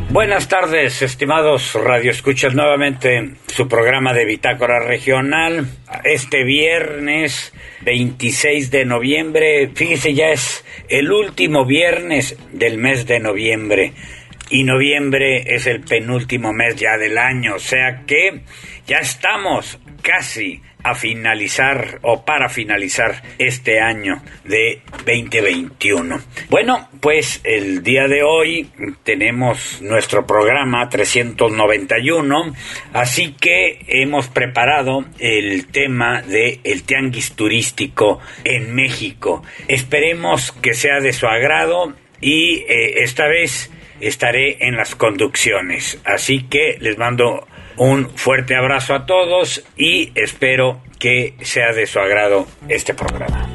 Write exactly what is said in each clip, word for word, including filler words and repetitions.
Buenas tardes, estimados radioescuchas, nuevamente su programa de Bitácora Regional. Este viernes veintiséis de noviembre, fíjese, ya es el último viernes del mes de noviembre. Y noviembre es el penúltimo mes ya del año, o sea que ya estamos casi a finalizar o para finalizar este año de veinte veintiuno. Bueno, pues el día de hoy tenemos nuestro programa trescientos noventa y uno, así que hemos preparado el tema de el tianguis turístico en México. Esperemos que sea de su agrado y eh, esta vez estaré en las conducciones, así que les mando un fuerte abrazo a todos y espero que sea de su agrado este programa.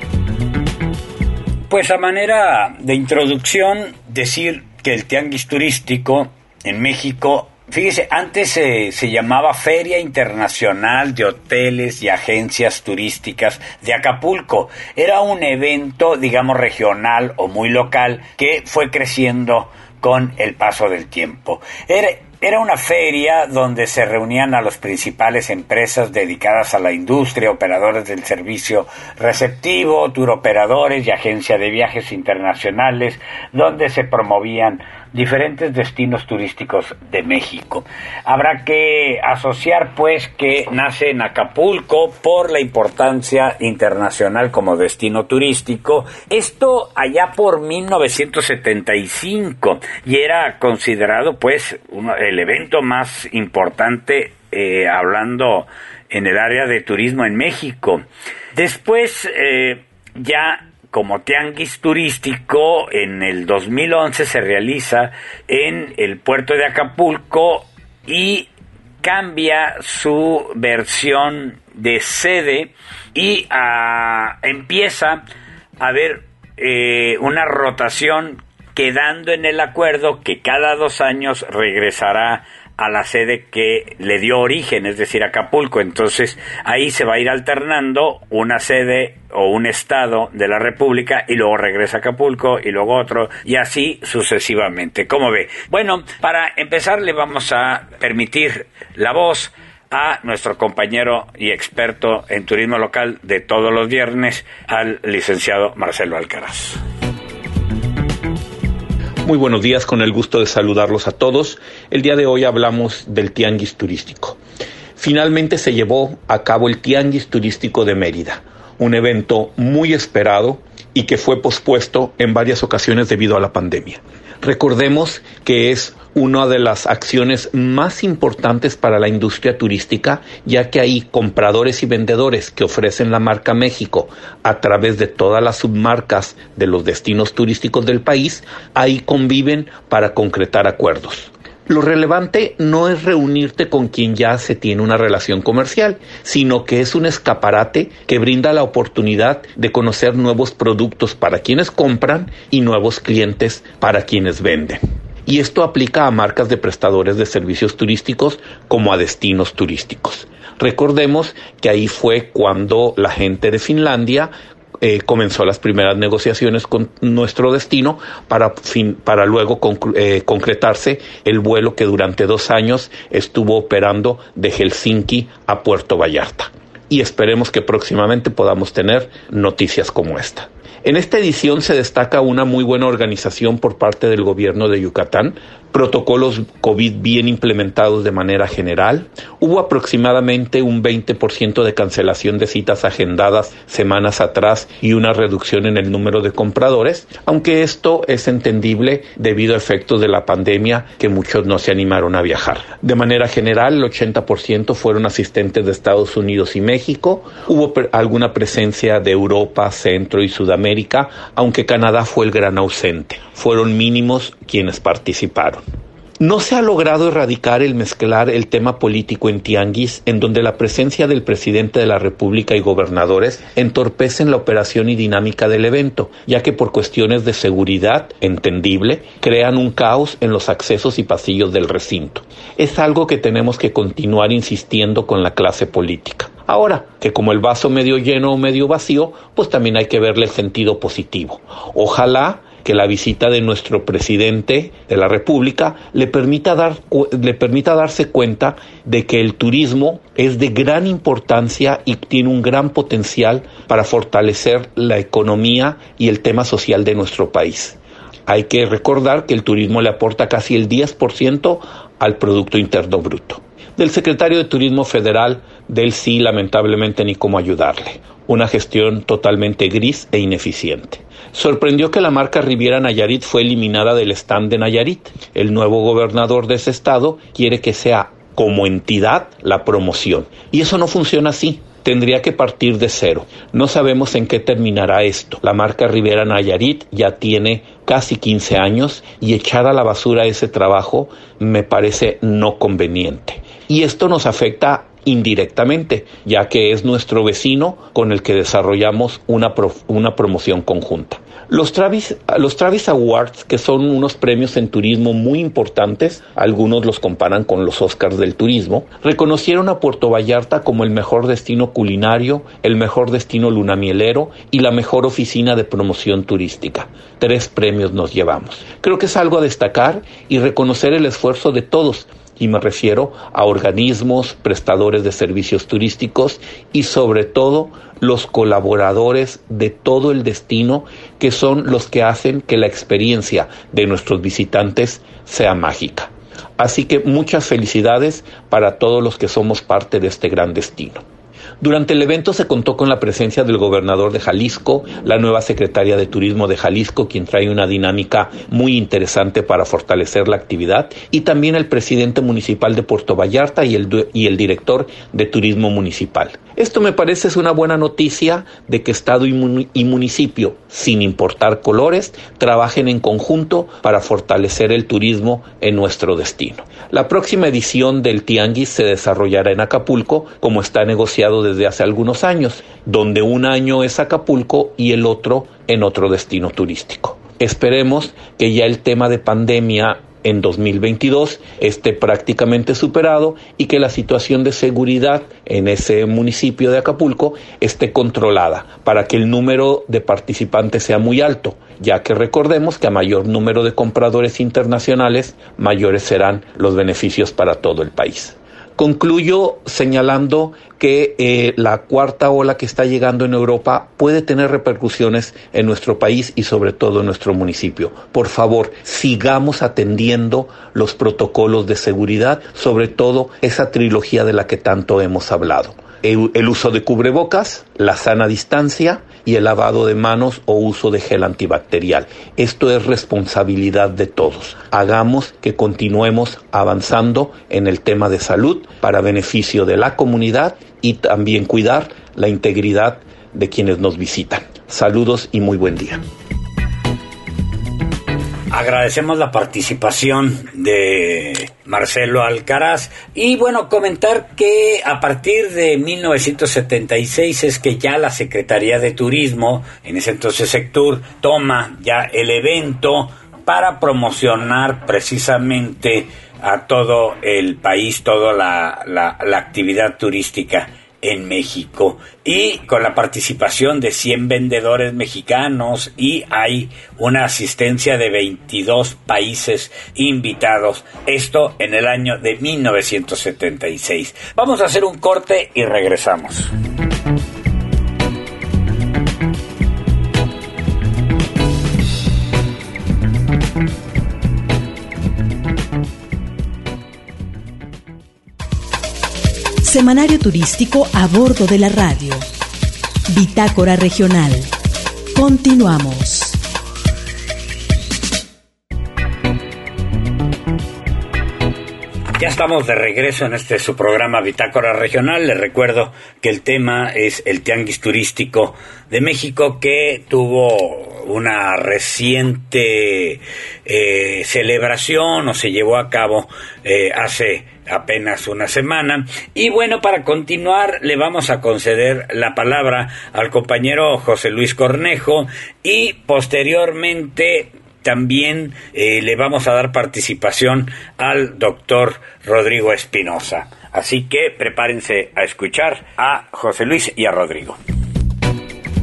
Pues a manera de introducción, decir que el tianguis turístico en México, fíjese, antes se, se llamaba Feria Internacional de Hoteles y Agencias Turísticas de Acapulco. Era un evento, digamos, regional o muy local que fue creciendo con el paso del tiempo. Era, era una feria donde se reunían a las principales empresas dedicadas a la industria, operadores del servicio receptivo, turoperadores y agencia de viajes internacionales, donde se promovían diferentes destinos turísticos de México. Habrá que asociar, pues, que nace en Acapulco por la importancia internacional como destino turístico. Esto allá por mil novecientos setenta y cinco, y era considerado, pues, uno, el evento más importante eh, hablando en el área de turismo en México. Después, eh, ya como tianguis turístico, en el dos mil once se realiza en el puerto de Acapulco y cambia su versión de sede y a, empieza a haber eh, una rotación, quedando en el acuerdo que cada dos años regresará a la sede que le dio origen, es decir, Acapulco. Entonces ahí se va a ir alternando una sede o un estado de la República y luego regresa a Acapulco y luego otro y así sucesivamente. ¿Cómo ve? Bueno, para empezar le vamos a permitir la voz a nuestro compañero y experto en turismo local de todos los viernes, al licenciado Marcelo Alcaraz. Muy buenos días, con el gusto de saludarlos a todos. El día de hoy hablamos del tianguis turístico. Finalmente se llevó a cabo el tianguis turístico de Mérida, un evento muy esperado y que fue pospuesto en varias ocasiones debido a la pandemia. Recordemos que es una de las acciones más importantes para la industria turística, ya que hay compradores y vendedores que ofrecen la marca México a través de todas las submarcas de los destinos turísticos del país. Ahí conviven para concretar acuerdos. Lo relevante no es reunirte con quien ya se tiene una relación comercial, sino que es un escaparate que brinda la oportunidad de conocer nuevos productos para quienes compran y nuevos clientes para quienes venden. Y esto aplica a marcas de prestadores de servicios turísticos como a destinos turísticos. Recordemos que ahí fue cuando la gente de Finlandia Eh, comenzó las primeras negociaciones con nuestro destino para, fin, para luego concre- eh, concretarse el vuelo que durante dos años estuvo operando de Helsinki a Puerto Vallarta. Y esperemos que próximamente podamos tener noticias como esta. En esta edición se destaca una muy buena organización por parte del gobierno de Yucatán, protocolos COVID bien implementados de manera general. Hubo aproximadamente un veinte por ciento de cancelación de citas agendadas semanas atrás y una reducción en el número de compradores, aunque esto es entendible debido a efectos de la pandemia que muchos no se animaron a viajar. De manera general, el ochenta por ciento fueron asistentes de Estados Unidos y México. Hubo pre- alguna presencia de Europa, Centro y Sudamérica, aunque Canadá fue el gran ausente. Fueron mínimos quienes participaron. No se ha logrado erradicar el mezclar el tema político en tianguis, en donde la presencia del presidente de la República y gobernadores entorpecen la operación y dinámica del evento, ya que por cuestiones de seguridad, entendible, crean un caos en los accesos y pasillos del recinto. Es algo que tenemos que continuar insistiendo con la clase política. Ahora, que como el vaso medio lleno o medio vacío, pues también hay que verle el sentido positivo. Ojalá que la visita de nuestro presidente de la República le permita, dar, le permita darse cuenta de que el turismo es de gran importancia y tiene un gran potencial para fortalecer la economía y el tema social de nuestro país. Hay que recordar que el turismo le aporta casi el diez por ciento al Producto Interno Bruto. Del secretario de Turismo Federal, del sí, lamentablemente, ni cómo ayudarle. Una gestión totalmente gris e ineficiente. Sorprendió que la marca Riviera Nayarit fue eliminada del stand de Nayarit. El nuevo gobernador de ese estado quiere que sea como entidad la promoción. Y eso no funciona así. Tendría que partir de cero. No sabemos en qué terminará esto. La marca Riviera Nayarit ya tiene casi quince años y echar a la basura ese trabajo me parece no conveniente. Y esto nos afecta indirectamente, ya que es nuestro vecino con el que desarrollamos una, pro, una promoción conjunta. Los Travis, los Travis Awards, que son unos premios en turismo muy importantes, algunos los comparan con los Oscars del turismo, reconocieron a Puerto Vallarta como el mejor destino culinario, el mejor destino lunamielero y la mejor oficina de promoción turística. Tres premios nos llevamos. Creo que es algo a destacar y reconocer el esfuerzo de todos, y me refiero a organismos, prestadores de servicios turísticos y sobre todo los colaboradores de todo el destino, que son los que hacen que la experiencia de nuestros visitantes sea mágica. Así que muchas felicidades para todos los que somos parte de este gran destino. Durante el evento se contó con la presencia del gobernador de Jalisco, la nueva secretaria de Turismo de Jalisco, quien trae una dinámica muy interesante para fortalecer la actividad, y también el presidente municipal de Puerto Vallarta y el, y el director de Turismo Municipal. Esto me parece es una buena noticia de que Estado y, mun- y municipio, sin importar colores, trabajen en conjunto para fortalecer el turismo en nuestro destino. La próxima edición del Tianguis se desarrollará en Acapulco, como está negociado desde hace algunos años, donde un año es Acapulco y el otro en otro destino turístico. Esperemos que ya el tema de pandemia en dos mil veintidós esté prácticamente superado y que la situación de seguridad en ese municipio de Acapulco esté controlada para que el número de participantes sea muy alto, ya que recordemos que a mayor número de compradores internacionales, mayores serán los beneficios para todo el país. Concluyo señalando que eh, la cuarta ola que está llegando en Europa puede tener repercusiones en nuestro país y sobre todo en nuestro municipio. Por favor, sigamos atendiendo los protocolos de seguridad, sobre todo esa trilogía de la que tanto hemos hablado. El, el uso de cubrebocas, la sana distancia y el lavado de manos o uso de gel antibacterial. Esto es responsabilidad de todos. Hagamos que continuemos avanzando en el tema de salud para beneficio de la comunidad y también cuidar la integridad de quienes nos visitan. Saludos y muy buen día. Agradecemos la participación de Marcelo Alcaraz y bueno, comentar que a partir de mil novecientos setenta y seis es que ya la Secretaría de Turismo, en ese entonces Sectur, toma ya el evento para promocionar precisamente a todo el país, toda la, la, la actividad turística en México, y con la participación de cien vendedores mexicanos, y hay una asistencia de veintidós países invitados, esto en el año de mil novecientos setenta y seis. Vamos a hacer un corte y regresamos. Semanario turístico a bordo de la radio. Bitácora Regional. Continuamos. Ya estamos de regreso en este su programa Bitácora Regional. Les recuerdo que el tema es el Tianguis Turístico de México, que tuvo una reciente eh, celebración o se llevó a cabo eh, hace apenas una semana. Y bueno, para continuar le vamos a conceder la palabra al compañero José Luis Cornejo y posteriormente también eh, le vamos a dar participación al doctor Rodrigo Espinosa. Así que prepárense a escuchar a José Luis y a Rodrigo.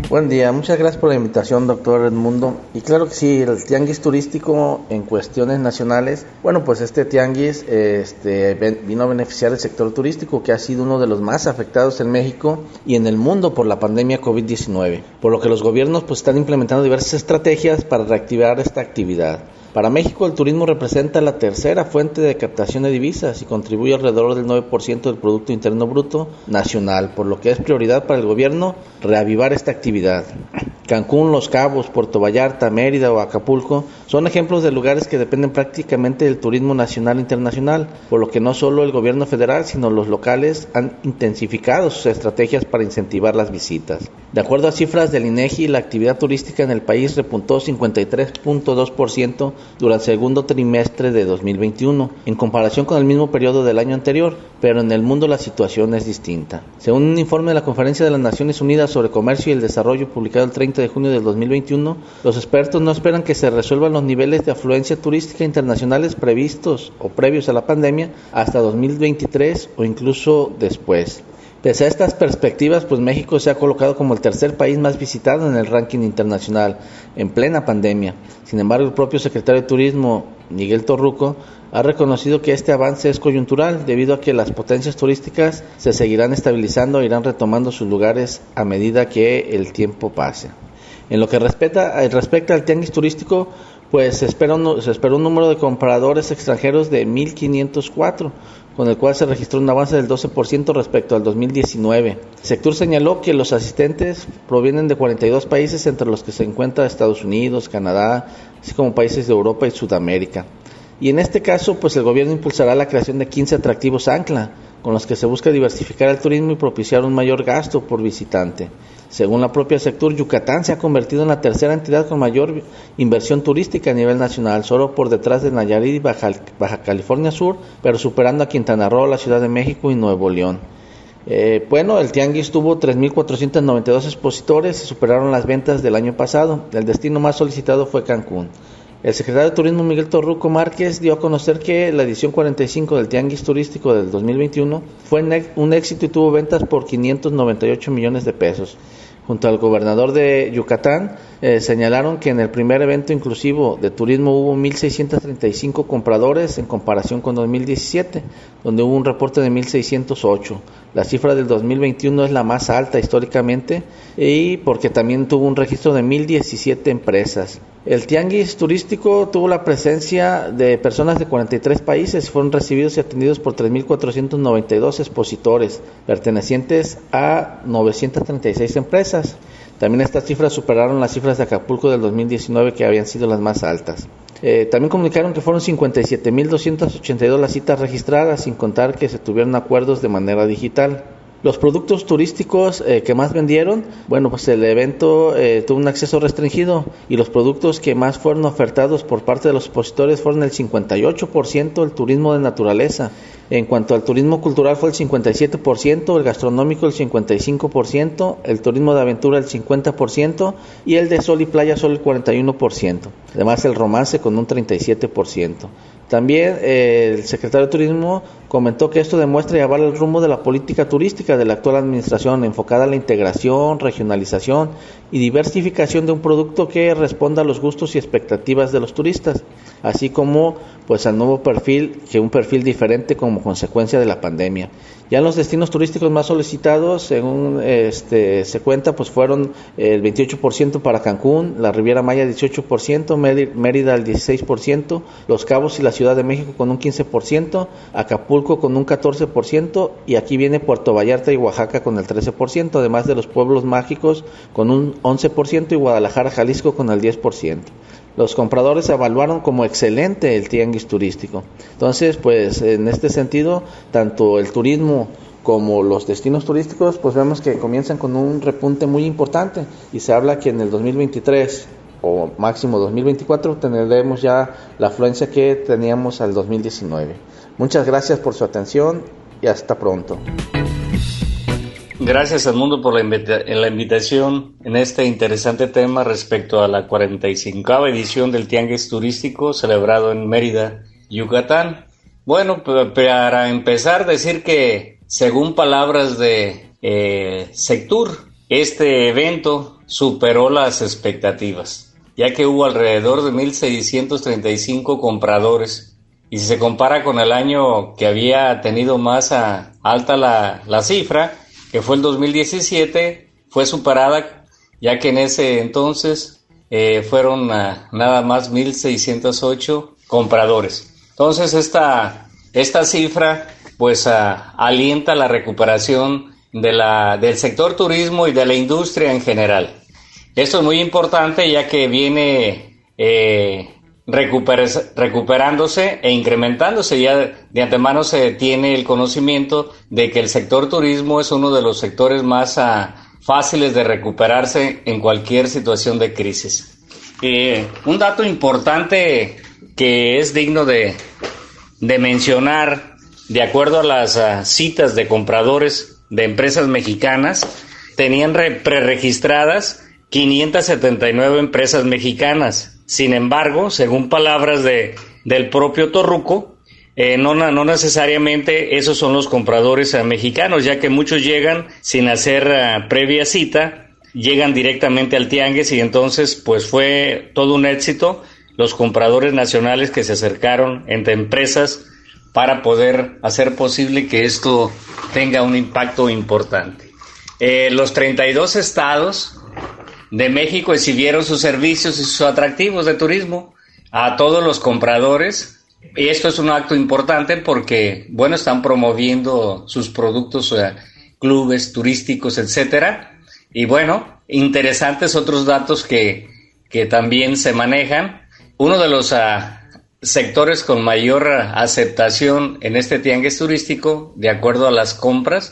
Buen día, muchas gracias por la invitación, doctor Edmundo. Y claro que sí, el tianguis turístico en cuestiones nacionales, bueno, pues este tianguis este, vino a beneficiar el sector turístico, que ha sido uno de los más afectados en México y en el mundo por la pandemia covid diecinueve, por lo que los gobiernos pues están implementando diversas estrategias para reactivar esta actividad. Para México, el turismo representa la tercera fuente de captación de divisas y contribuye alrededor del nueve por ciento del Producto Interno Bruto nacional, por lo que es prioridad para el gobierno reavivar esta actividad. Cancún, Los Cabos, Puerto Vallarta, Mérida o Acapulco son ejemplos de lugares que dependen prácticamente del turismo nacional e internacional, por lo que no solo el gobierno federal, sino los locales han intensificado sus estrategias para incentivar las visitas. De acuerdo a cifras del INEGI, la actividad turística en el país repuntó cincuenta y tres punto dos por ciento durante el segundo trimestre de dos mil veintiuno, en comparación con el mismo periodo del año anterior, pero en el mundo la situación es distinta. Según un informe de la Conferencia de las Naciones Unidas sobre Comercio y el Desarrollo publicado el treinta de junio del dos mil veintiuno, los expertos no esperan que se resuelvan los niveles de afluencia turística internacionales previstos o previos a la pandemia hasta dos mil veintitrés o incluso después. Pese a estas perspectivas, pues México se ha colocado como el tercer país más visitado en el ranking internacional en plena pandemia. Sin embargo, el propio secretario de Turismo, Miguel Torruco, ha reconocido que este avance es coyuntural debido a que las potencias turísticas se seguirán estabilizando e irán retomando sus lugares a medida que el tiempo pase. En lo que respecta, respecta al tianguis turístico, pues se espera, un, se espera un número de compradores extranjeros de mil quinientos cuatro, con el cual se registró un avance del doce por ciento respecto al dos mil diecinueve. Sectur señaló que los asistentes provienen de cuarenta y dos países, entre los que se encuentran Estados Unidos, Canadá, así como países de Europa y Sudamérica. Y en este caso, pues el gobierno impulsará la creación de quince atractivos ancla, con los que se busca diversificar el turismo y propiciar un mayor gasto por visitante. Según la propia Sectur, Yucatán se ha convertido en la tercera entidad con mayor inversión turística a nivel nacional, solo por detrás de Nayarit y Baja, Baja California Sur, pero superando a Quintana Roo, la Ciudad de México y Nuevo León. Eh, bueno, el tianguis tuvo tres mil cuatrocientos noventa y dos expositores y superaron las ventas del año pasado. El destino más solicitado fue Cancún. El secretario de Turismo Miguel Torruco Márquez dio a conocer que la edición cuarenta y cinco del Tianguis Turístico del dos mil veintiuno fue un éxito y tuvo ventas por quinientos noventa y ocho millones de pesos. Junto al gobernador de Yucatán, eh, señalaron que en el primer evento inclusivo de turismo hubo mil seiscientos treinta y cinco compradores en comparación con dos mil diecisiete, donde hubo un reporte de mil seiscientos ocho. La cifra del dos mil veintiuno es la más alta históricamente y porque también tuvo un registro de mil diecisiete empresas. El tianguis turístico tuvo la presencia de personas de cuarenta y tres países y fueron recibidos y atendidos por tres mil cuatrocientos noventa y dos expositores, pertenecientes a novecientas treinta y seis empresas. También estas cifras superaron las cifras de Acapulco del dos mil diecinueve, que habían sido las más altas. Eh, también comunicaron que fueron cincuenta y siete mil doscientas ochenta y dos las citas registradas, sin contar que se tuvieron acuerdos de manera digital. Los productos turísticos eh, que más vendieron, bueno, pues el evento eh, tuvo un acceso restringido y los productos que más fueron ofertados por parte de los expositores fueron el cincuenta y ocho por ciento el turismo de naturaleza. En cuanto al turismo cultural fue el cincuenta y siete por ciento, el gastronómico el cincuenta y cinco por ciento, el turismo de aventura el cincuenta por ciento y el de sol y playa solo el cuarenta y uno por ciento. Además el romance con un treinta y siete por ciento. También eh, el secretario de Turismo comentó que esto demuestra y avala el rumbo de la política turística de la actual administración, enfocada a la integración, regionalización y diversificación de un producto que responda a los gustos y expectativas de los turistas, así como pues al nuevo perfil, que un perfil diferente como consecuencia de la pandemia. Ya en los destinos turísticos más solicitados, según este se cuenta, pues fueron el veintiocho por ciento para Cancún, la Riviera Maya dieciocho por ciento, Mérida el dieciséis por ciento, Los Cabos y la Ciudad de México con un quince por ciento, Acapulco con un catorce por ciento y aquí viene Puerto Vallarta y Oaxaca con el trece por ciento, además de los pueblos mágicos con un once por ciento y Guadalajara, Jalisco con el diez por ciento. Los compradores evaluaron como excelente el tianguis turístico. Entonces, pues en este sentido, tanto el turismo como los destinos turísticos, pues vemos que comienzan con un repunte muy importante y se habla que en el dos mil veintitrés o máximo dos mil veinticuatro tendremos ya la afluencia que teníamos al dos mil diecinueve. Muchas gracias por su atención y hasta pronto. Gracias, Edmundo, por la, invita- la invitación en este interesante tema respecto a la cuarenta y cinco edición del Tianguis Turístico celebrado en Mérida, Yucatán. Bueno, p- para empezar, decir que según palabras de eh, Sectur, este evento superó las expectativas, ya que hubo alrededor de mil seiscientos treinta y cinco compradores. Y si se compara con el año que había tenido más a, alta la, la cifra, que fue el dos mil diecisiete, fue superada, ya que en ese entonces eh, fueron uh, nada más mil seiscientos ocho compradores. Entonces esta, esta cifra pues uh, alienta la recuperación de la, del sector turismo y de la industria en general. Esto es muy importante, ya que viene eh, recuper- recuperándose e incrementándose. Ya de antemano se tiene el conocimiento de que el sector turismo es uno de los sectores más uh, fáciles de recuperarse en cualquier situación de crisis. Eh, un dato importante que es digno de, de mencionar, de acuerdo a las uh, citas de compradores de empresas mexicanas, tenían re- preregistradas quinientas setenta y nueve empresas mexicanas. Sin embargo, según palabras de, del propio Torruco, eh, no, no necesariamente esos son los compradores uh, mexicanos, ya que muchos llegan sin hacer uh, previa cita, llegan directamente al tianguis y entonces pues fue todo un éxito los compradores nacionales que se acercaron entre empresas para poder hacer posible que esto tenga un impacto importante. Eh, los treinta y dos estados de México exhibieron sus servicios y sus atractivos de turismo a todos los compradores, y esto es un acto importante porque, bueno, están promoviendo sus productos, eh, clubes turísticos, etcétera. Y bueno, interesantes otros datos que, que también se manejan. Uno de los uh, sectores con mayor aceptación en este tianguis turístico, de acuerdo a las compras,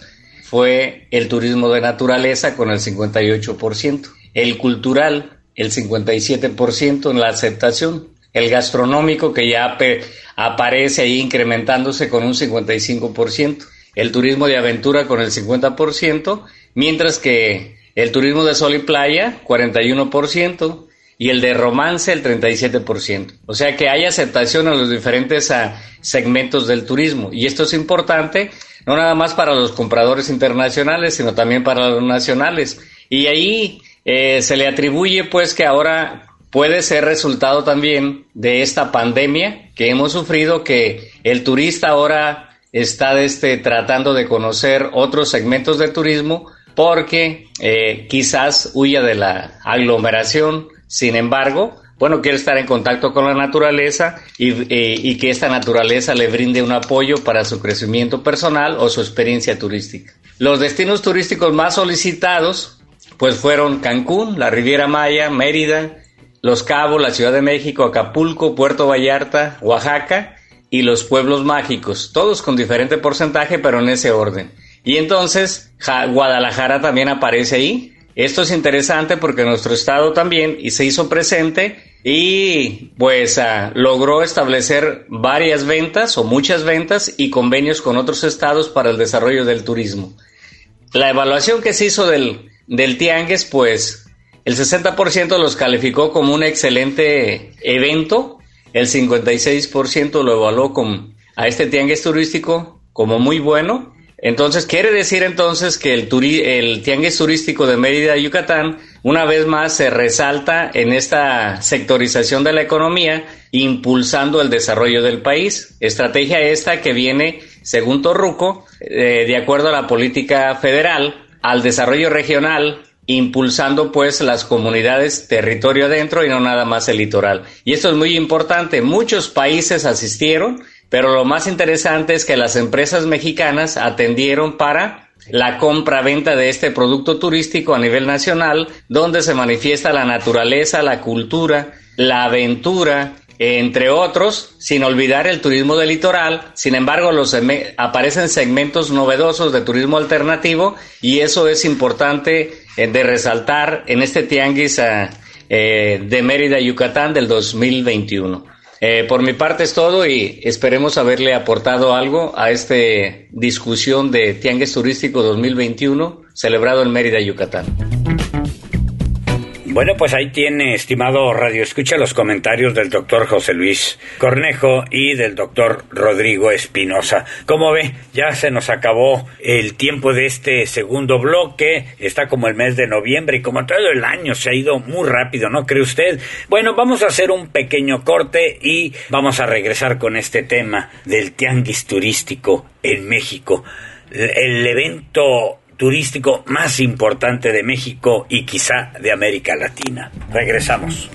fue el turismo de naturaleza con el cincuenta y ocho por ciento, el cultural el cincuenta y siete por ciento en la aceptación, el gastronómico que ya pe- aparece ahí incrementándose con un cincuenta y cinco por ciento, el turismo de aventura con el cincuenta por ciento, mientras que el turismo de sol y playa cuarenta y uno por ciento, y el de romance el treinta y siete por ciento. O sea que hay aceptación en los diferentes uh, segmentos del turismo, y esto es importante no nada más para los compradores internacionales, sino también para los nacionales. Y ahí eh, se le atribuye pues que ahora puede ser resultado también de esta pandemia que hemos sufrido, que el turista ahora está este, tratando de conocer otros segmentos del turismo porque eh, quizás huya de la aglomeración. Sin embargo, bueno, quiere estar en contacto con la naturaleza y, eh, y que esta naturaleza le brinde un apoyo para su crecimiento personal o su experiencia turística. Los destinos turísticos más solicitados pues fueron Cancún, la Riviera Maya, Mérida, Los Cabos, la Ciudad de México, Acapulco, Puerto Vallarta, Oaxaca y los pueblos mágicos, todos con diferente porcentaje, pero en ese orden. Y entonces ja, Guadalajara también aparece ahí. Esto es interesante porque nuestro estado también y se hizo presente y pues uh, logró establecer varias ventas o muchas ventas y convenios con otros estados para el desarrollo del turismo. La evaluación que se hizo del, del tianguis, pues el sesenta por ciento los calificó como un excelente evento, el cincuenta y seis por ciento lo evaluó con, a este tianguis turístico como muy bueno. Entonces, quiere decir entonces que el, turi- el tianguis turístico de Mérida, Yucatán, una vez más se resalta en esta sectorización de la economía, impulsando el desarrollo del país. Estrategia esta que viene, según Torruco, eh, de acuerdo a la política federal, al desarrollo regional, impulsando pues las comunidades territorio adentro y no nada más el litoral. Y esto es muy importante. Muchos países asistieron, pero lo más interesante es que las empresas mexicanas atendieron para la compra-venta de este producto turístico a nivel nacional, donde se manifiesta la naturaleza, la cultura, la aventura, entre otros, sin olvidar el turismo del litoral. Sin embargo, los seg- aparecen segmentos novedosos de turismo alternativo y eso es importante eh, de resaltar en este tianguis eh, eh, de Mérida, Yucatán del dos mil veintiuno. Eh, por mi parte es todo y esperemos haberle aportado algo a esta discusión de Tianguis Turístico dos mil veintiuno celebrado en Mérida, Yucatán. Bueno, pues ahí tiene, estimado Radio Escucha, los comentarios del doctor José Luis Cornejo y del doctor Rodrigo Espinosa. Como ve, ya se nos acabó el tiempo de este segundo bloque. Está como el mes de noviembre y como todo el año se ha ido muy rápido, ¿no cree usted? Bueno, vamos a hacer un pequeño corte y vamos a regresar con este tema del tianguis turístico en México. El evento turístico más importante de México y quizá de América Latina. Regresamos.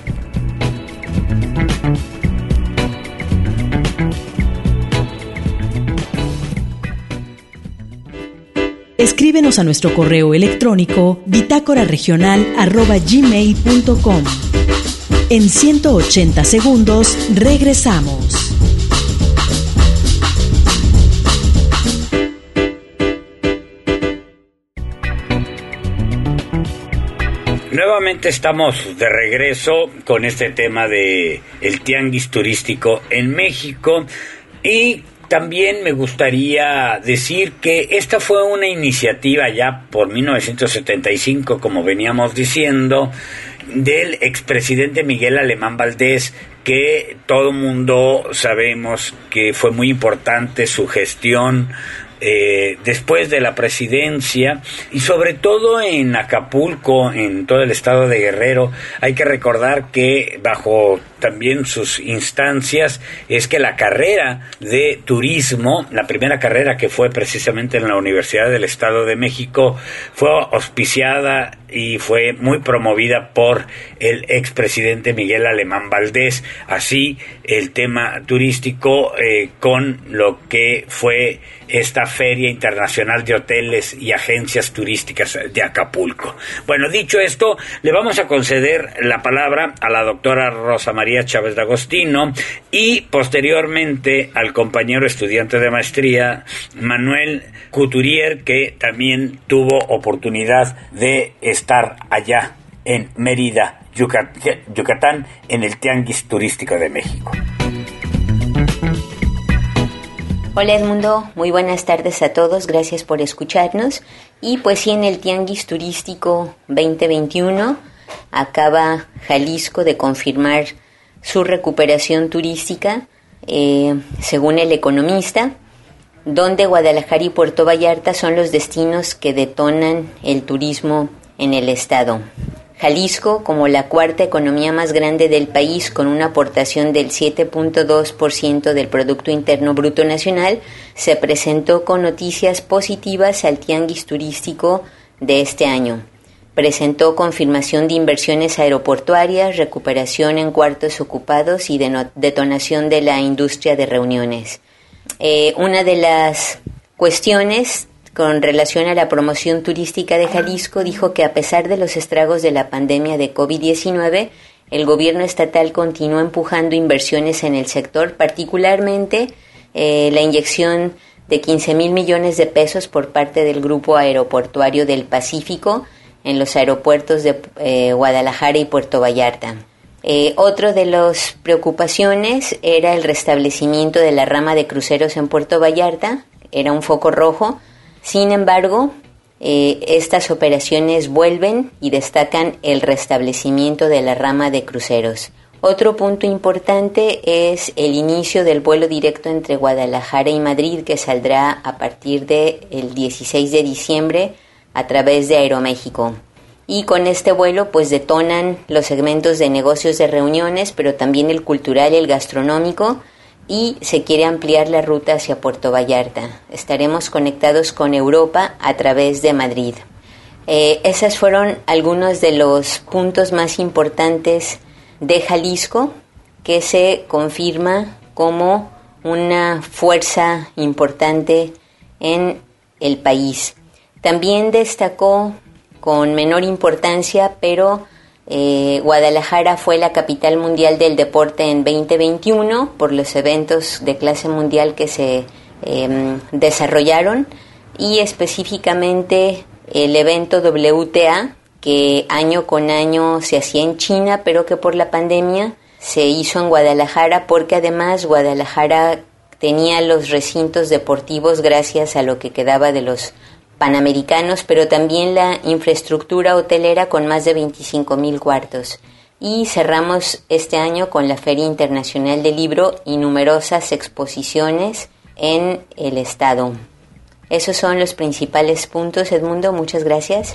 Escríbenos a nuestro correo electrónico bitácora regional arroba gmail punto com. En ciento ochenta segundos regresamos. Nuevamente estamos de regreso con este tema de el tianguis turístico en México y también me gustaría decir que esta fue una iniciativa ya por mil novecientos setenta y cinco, como veníamos diciendo, del expresidente Miguel Alemán Valdés, que todo mundo sabemos que fue muy importante su gestión Eh, después de la presidencia y sobre todo en Acapulco, en todo el estado de Guerrero. Hay que recordar que bajo también sus instancias es que la carrera de turismo, la primera carrera que fue precisamente en la Universidad del Estado de México, fue auspiciada y fue muy promovida por el expresidente Miguel Alemán Valdés. Así el tema turístico eh, con lo que fue esta Feria Internacional de Hoteles y Agencias Turísticas de Acapulco. Bueno, dicho esto, le vamos a conceder la palabra a la doctora Rosa María Chávez de Agostino y posteriormente al compañero estudiante de maestría Manuel Couturier, que también tuvo oportunidad de estar allá en Mérida, Yucatán, en el Tianguis Turístico de México. Hola Edmundo, muy buenas tardes a todos, gracias por escucharnos. Y pues sí, en el Tianguis Turístico veinte veintiuno acaba Jalisco de confirmar su recuperación turística, eh, según El Economista, donde Guadalajara y Puerto Vallarta son los destinos que detonan el turismo en el estado. Jalisco, como la cuarta economía más grande del país, con una aportación del siete punto dos por ciento del Producto Interno Bruto Nacional, se presentó con noticias positivas al tianguis turístico de este año. Presentó confirmación de inversiones aeroportuarias, recuperación en cuartos ocupados y de no- detonación de la industria de reuniones. Eh, una de las cuestiones con relación a la promoción turística de Jalisco dijo que a pesar de los estragos de la pandemia de covid diecinueve, el gobierno estatal continúa empujando inversiones en el sector, particularmente eh, la inyección de quince mil millones de pesos por parte del Grupo Aeroportuario del Pacífico en los aeropuertos de eh, Guadalajara y Puerto Vallarta. Eh, otro de las preocupaciones era el restablecimiento de la rama de cruceros en Puerto Vallarta, era un foco rojo. Sin embargo, eh, estas operaciones vuelven y destacan el restablecimiento de la rama de cruceros. Otro punto importante es el inicio del vuelo directo entre Guadalajara y Madrid, que saldrá a partir del dieciséis de diciembre a través de Aeroméxico. Y con este vuelo pues detonan los segmentos de negocios de reuniones, pero también el cultural y el gastronómico, y se quiere ampliar la ruta hacia Puerto Vallarta. Estaremos conectados con Europa a través de Madrid. Eh, esos fueron algunos de los puntos más importantes de Jalisco, que se confirma como una fuerza importante en el país. También destacó con menor importancia, pero Eh, Guadalajara fue la capital mundial del deporte en veinte veintiuno por los eventos de clase mundial que se eh, desarrollaron, y específicamente el evento W T A, que año con año se hacía en China, pero que por la pandemia se hizo en Guadalajara, porque además Guadalajara tenía los recintos deportivos gracias a lo que quedaba de los panamericanos, pero también la infraestructura hotelera con más de veinticinco mil cuartos. Y cerramos este año con la Feria Internacional del Libro y numerosas exposiciones en el estado. Esos son los principales puntos, Edmundo. Muchas gracias.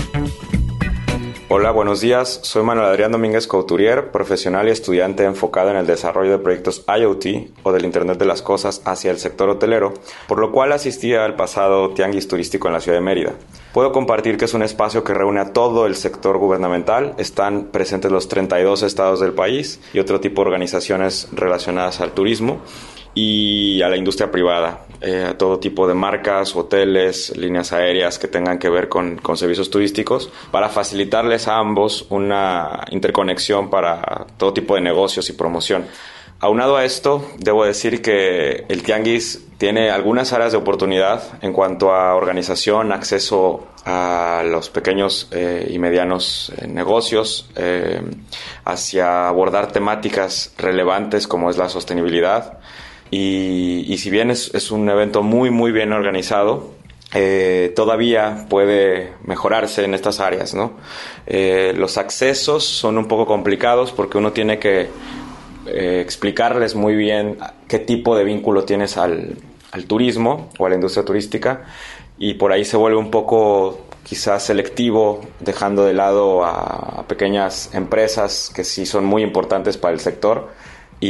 Hola, buenos días. Soy Manuel Adrián Domínguez Couturier, profesional y estudiante enfocado en el desarrollo de proyectos I O T o del Internet de las Cosas hacia el sector hotelero, por lo cual asistí al pasado Tianguis Turístico en la ciudad de Mérida. Puedo compartir que es un espacio que reúne a todo el sector gubernamental. Están presentes los treinta y dos estados del país y otro tipo de organizaciones relacionadas al turismo y a la industria privada, eh, a todo tipo de marcas, hoteles, líneas aéreas que tengan que ver con, con servicios turísticos, para facilitarles a ambos una interconexión para todo tipo de negocios y promoción. Aunado a esto, debo decir que el Tianguis tiene algunas áreas de oportunidad en cuanto a organización, acceso a los pequeños eh, y medianos eh, negocios, eh, hacia abordar temáticas relevantes como es la sostenibilidad. Y, y si bien es, es un evento muy, muy bien organizado, eh, todavía puede mejorarse en estas áreas, ¿no? Eh, los accesos son un poco complicados porque uno tiene que eh, explicarles muy bien qué tipo de vínculo tienes al, al turismo o a la industria turística, y por ahí se vuelve un poco quizás selectivo, dejando de lado a, a pequeñas empresas que sí son muy importantes para el sector.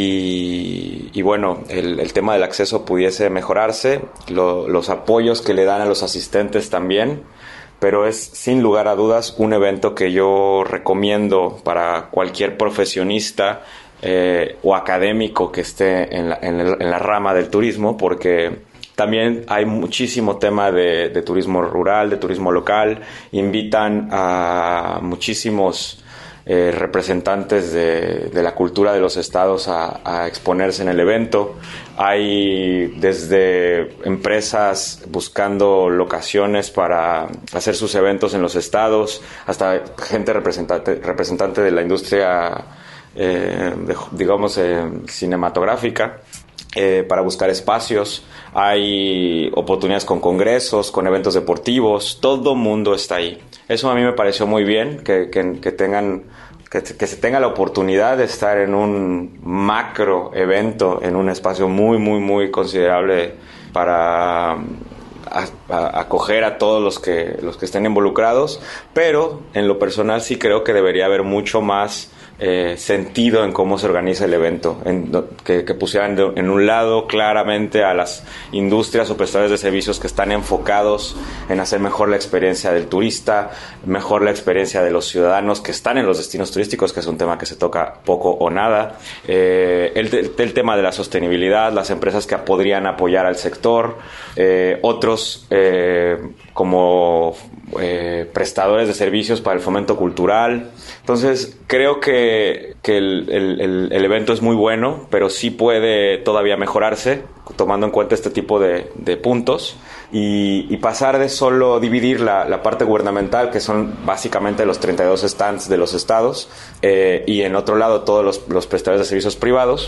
Y, y bueno, el, el tema del acceso pudiese mejorarse, lo, los apoyos que le dan a los asistentes también, pero es sin lugar a dudas un evento que yo recomiendo para cualquier profesionista eh, o académico que esté en la, en, el, en la rama del turismo, porque también hay muchísimo tema de, de turismo rural, de turismo local. Invitan a muchísimos Eh, representantes de, de la cultura de los estados a, a exponerse en el evento. Hay desde empresas buscando locaciones para hacer sus eventos en los estados, hasta gente representante, representante de la industria, eh, de, digamos, eh, cinematográfica, eh, para buscar espacios. Hay oportunidades con congresos, con eventos deportivos, todo mundo está ahí. Eso a mí me pareció muy bien, que, que, que tengan, que, que se tenga la oportunidad de estar en un macro evento, en un espacio muy, muy, muy considerable para a, a, acoger a todos los que, los que estén involucrados. Pero en lo personal sí creo que debería haber mucho más Eh, sentido en cómo se organiza el evento, en, que, que pusieran de, en un lado claramente a las industrias o prestadores de servicios que están enfocados en hacer mejor la experiencia del turista, mejor la experiencia de los ciudadanos que están en los destinos turísticos, que es un tema que se toca poco o nada, eh, el, el tema de la sostenibilidad, las empresas que podrían apoyar al sector, eh, otros eh, como eh, prestadores de servicios para el fomento cultural. Entonces creo que que el, el, el evento es muy bueno, pero sí puede todavía mejorarse, tomando en cuenta este tipo de, de puntos, y, y pasar de solo dividir la, la parte gubernamental, que son básicamente los treinta y dos stands de los estados, eh, y en otro lado todos los, los prestadores de servicios privados,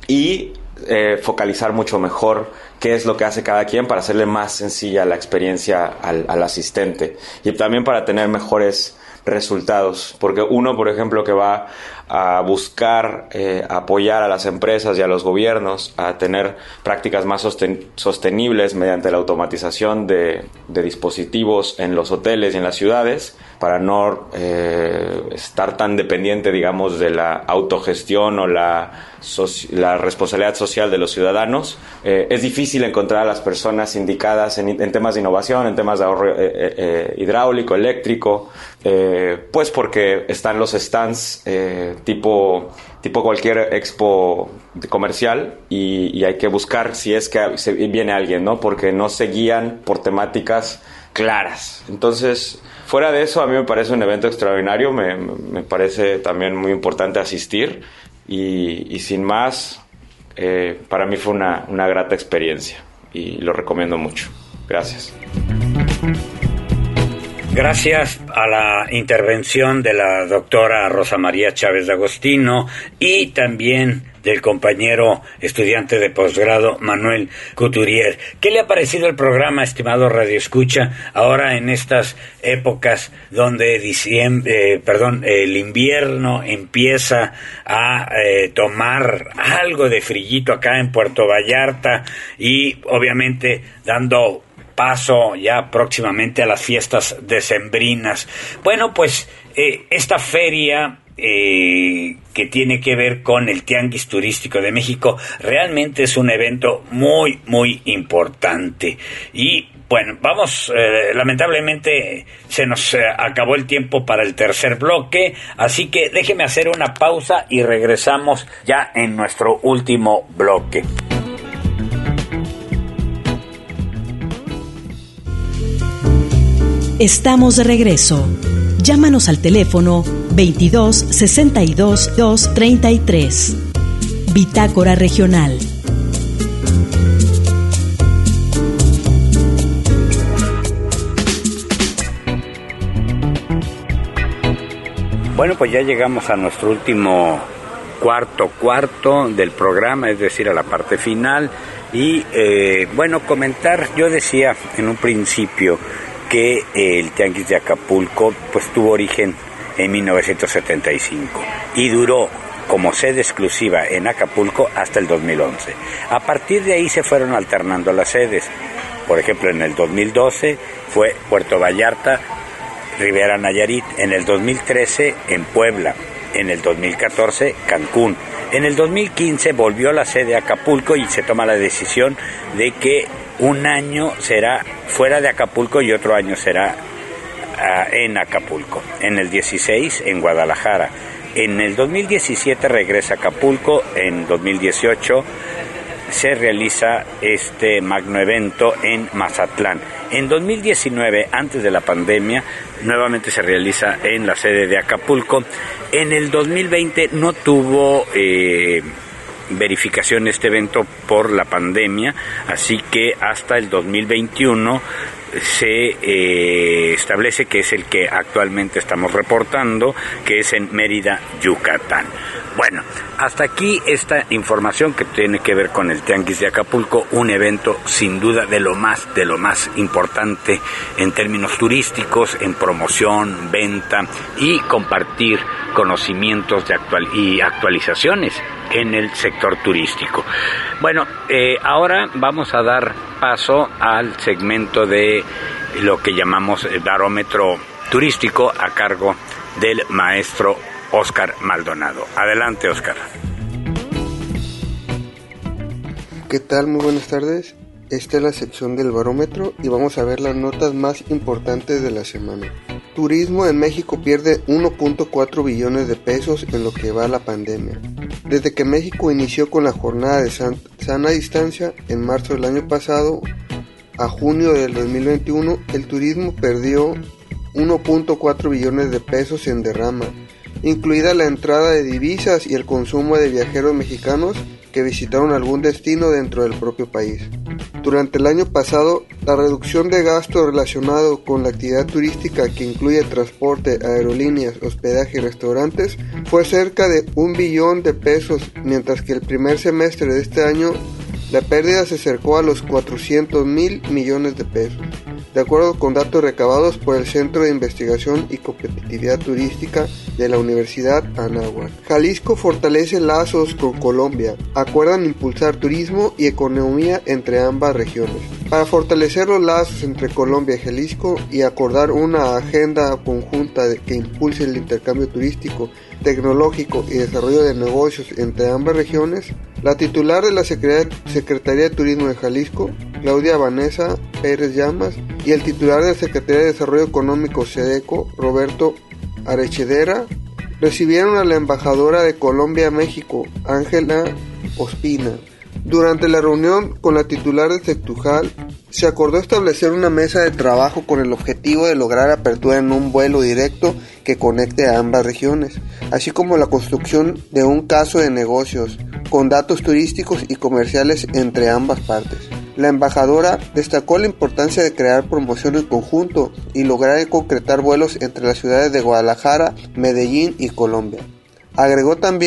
y eh, focalizar mucho mejor qué es lo que hace cada quien para hacerle más sencilla la experiencia al, al asistente, y también para tener mejores resultados, porque uno, por ejemplo, que va a buscar eh, apoyar a las empresas y a los gobiernos a tener prácticas más sosten- sostenibles mediante la automatización de, de dispositivos en los hoteles y en las ciudades, para no eh, estar tan dependiente, digamos, de la autogestión o la, so- la responsabilidad social de los ciudadanos. Eh, es difícil encontrar a las personas indicadas en, en temas de innovación, en temas de ahorro eh, eh, hidráulico, eléctrico, eh, pues porque están los stands eh, tipo, tipo cualquier expo comercial, y, y hay que buscar si es que se viene alguien, ¿no? Porque no se guían por temáticas claras. Entonces, fuera de eso, a mí me parece un evento extraordinario, me, me parece también muy importante asistir, y, y sin más, eh, para mí fue una, una grata experiencia y lo recomiendo mucho. Gracias. Gracias a la intervención de la doctora Rosa María Chávez de Agostino y también del compañero estudiante de posgrado Manuel Couturier. ¿Qué le ha parecido el programa, estimado Radio Escucha, ahora en estas épocas donde diciembre, eh, perdón, el invierno empieza a eh, tomar algo de frillito acá en Puerto Vallarta y obviamente dando paso ya próximamente a las fiestas decembrinas? Bueno, pues eh, esta feria eh, que tiene que ver con el Tianguis Turístico de México realmente es un evento muy, muy importante. Y bueno, vamos, eh, lamentablemente se nos eh, acabó el tiempo para el tercer bloque, así que déjeme hacer una pausa y regresamos ya en nuestro último bloque. Estamos de regreso. Llámanos al teléfono veintidós sesenta y dos dos treinta y tres. Bitácora Regional. Bueno, pues ya llegamos a nuestro último cuarto cuarto del programa, es decir, a la parte final. Y eh, bueno, comentar, yo decía en un principio que eh, el Tianguis de Acapulco pues tuvo origen en mil novecientos setenta y cinco y duró como sede exclusiva en Acapulco hasta el dos mil once. A partir de ahí se fueron alternando las sedes. Por ejemplo, en el dos mil doce fue Puerto Vallarta, Rivera Nayarit, en el dos mil trece en Puebla, en el dos mil catorce Cancún. En el dos mil quince volvió la sede a Acapulco y se toma la decisión de que un año será fuera de Acapulco y otro año será uh, en Acapulco. En el dieciséis en Guadalajara. En el dos mil diecisiete regresa a Acapulco. En dos mil dieciocho se realiza este magno evento en Mazatlán. En dos mil diecinueve, antes de la pandemia, nuevamente se realiza en la sede de Acapulco. En el dos mil veinte no tuvo eh, verificación este evento por la pandemia, así que hasta el dos mil veintiuno se eh, establece que es el que actualmente estamos reportando, que es en Mérida, Yucatán. Bueno, hasta aquí esta información que tiene que ver con el Tianguis de Acapulco, un evento sin duda de lo más, de lo más importante en términos turísticos, en promoción, venta y compartir conocimientos de actual y actualizaciones en el sector turístico. Bueno, eh, ahora vamos a dar paso al segmento de lo que llamamos el barómetro turístico a cargo del maestro Óscar Maldonado. Adelante, Óscar. ¿Qué tal? Muy buenas tardes. Esta es la sección del barómetro y vamos a ver las notas más importantes de la semana. Turismo en México pierde uno punto cuatro billones de pesos en lo que va a la pandemia. Desde que México inició con la jornada de san, sana distancia en marzo del año pasado a junio del dos mil veintiuno, el turismo perdió uno punto cuatro billones de pesos en derrama, incluida la entrada de divisas y el consumo de viajeros mexicanos que visitaron algún destino dentro del propio país. Durante el año pasado, la reducción de gasto relacionado con la actividad turística, que incluye transporte, aerolíneas, hospedaje y restaurantes, fue cerca de un billón de pesos, mientras que el primer semestre de este año la pérdida se acercó a los cuatrocientos mil millones de pesos, de acuerdo con datos recabados por el Centro de Investigación y Competitividad Turística de la Universidad Anáhuac. Jalisco fortalece lazos con Colombia. Acuerdan impulsar turismo y economía entre ambas regiones. Para fortalecer los lazos entre Colombia y Jalisco y acordar una agenda conjunta de que impulse el intercambio turístico, tecnológico y desarrollo de negocios entre ambas regiones, la titular de la Secretaría de Turismo de Jalisco, Claudia Vanessa Pérez Llamas, y el titular de la Secretaría de Desarrollo Económico SEDECO, Roberto Arechedera, recibieron a la embajadora de Colombia a México, Ángela Ospina. Durante la reunión con la titular de Sectujal, se acordó establecer una mesa de trabajo con el objetivo de lograr apertura en un vuelo directo que conecte a ambas regiones, así como la construcción de un caso de negocios con datos turísticos y comerciales entre ambas partes. La embajadora destacó la importancia de crear promoción en conjunto y lograr concretar vuelos entre las ciudades de Guadalajara, Medellín y Colombia. Agregó también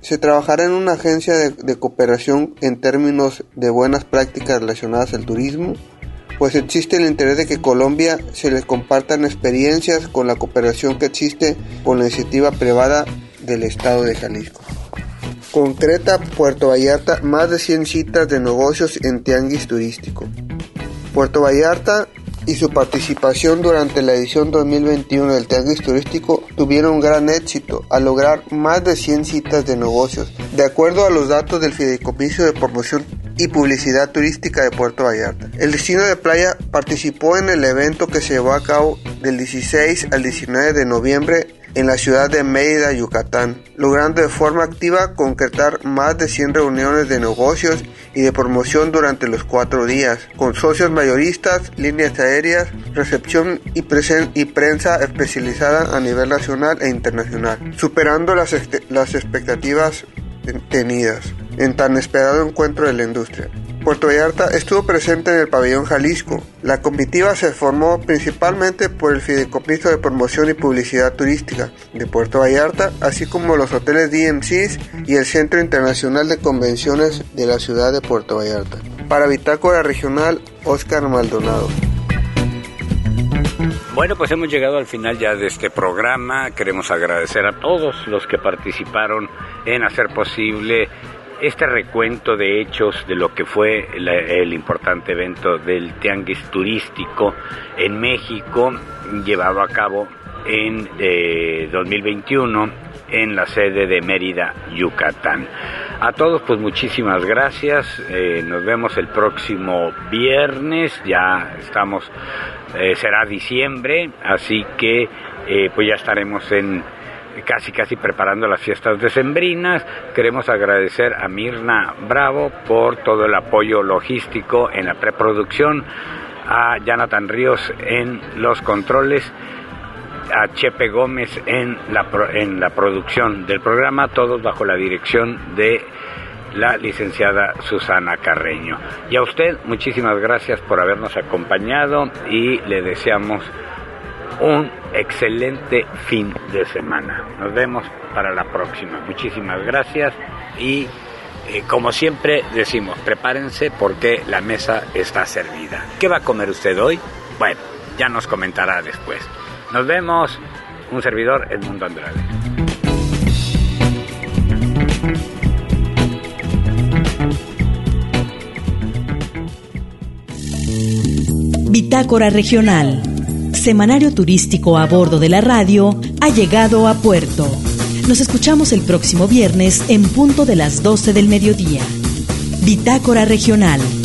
Se trabajará en una agencia de, de cooperación en términos de buenas prácticas relacionadas al turismo, pues existe el interés de que Colombia se les compartan experiencias con la cooperación que existe con la iniciativa privada del estado de Jalisco. Concreta Puerto Vallarta más de cien citas de negocios en tianguis turístico. Puerto Vallarta y su participación durante la edición dos mil veintiuno del tianguis turístico tuvieron gran éxito al lograr más de cien citas de negocios, de acuerdo a los datos del Fideicomiso de Promoción y Publicidad Turística de Puerto Vallarta. El destino de playa participó en el evento que se llevó a cabo del dieciséis al diecinueve de noviembre en la ciudad de Mérida, Yucatán, logrando de forma activa concretar más de cien reuniones de negocios y de promoción durante los cuatro días, con socios mayoristas, líneas aéreas, recepción y, presen- y prensa especializada a nivel nacional e internacional, superando las, ex- las expectativas tenidas en tan esperado encuentro de la industria. Puerto Vallarta estuvo presente en el pabellón Jalisco. La comitiva se formó principalmente por el Fideicomiso de Promoción y Publicidad Turística de Puerto Vallarta, así como los hoteles D M Cs y el Centro Internacional de Convenciones de la ciudad de Puerto Vallarta. Para Bitácora Regional, Óscar Maldonado. Bueno, pues hemos llegado al final ya de este programa. Queremos agradecer a todos los que participaron en hacer posible este recuento de hechos de lo que fue la, el importante evento del Tianguis Turístico en México, llevado a cabo en eh, dos mil veintiuno en la sede de Mérida, Yucatán. A todos, pues muchísimas gracias. Eh, nos vemos el próximo viernes. Ya estamos, eh, será diciembre, así que eh, pues ya estaremos en casi casi preparando las fiestas decembrinas. Queremos agradecer a Mirna Bravo por todo el apoyo logístico en la preproducción, a Jonathan Ríos en los controles, a Chepe Gómez en la, en la producción del programa, todos bajo la dirección de la licenciada Susana Carreño. Y a usted, muchísimas gracias por habernos acompañado y le deseamos un excelente fin de semana. Nos vemos para la próxima. Muchísimas gracias y eh, como siempre decimos, prepárense porque la mesa está servida. ¿Qué va a comer usted hoy? Bueno, ya nos comentará después. Nos vemos. Un servidor, Edmundo Andrade. Bitácora Regional, semanario turístico a bordo de la radio, ha llegado a puerto. Nos escuchamos el próximo viernes en punto de las doce del mediodía. Bitácora Regional.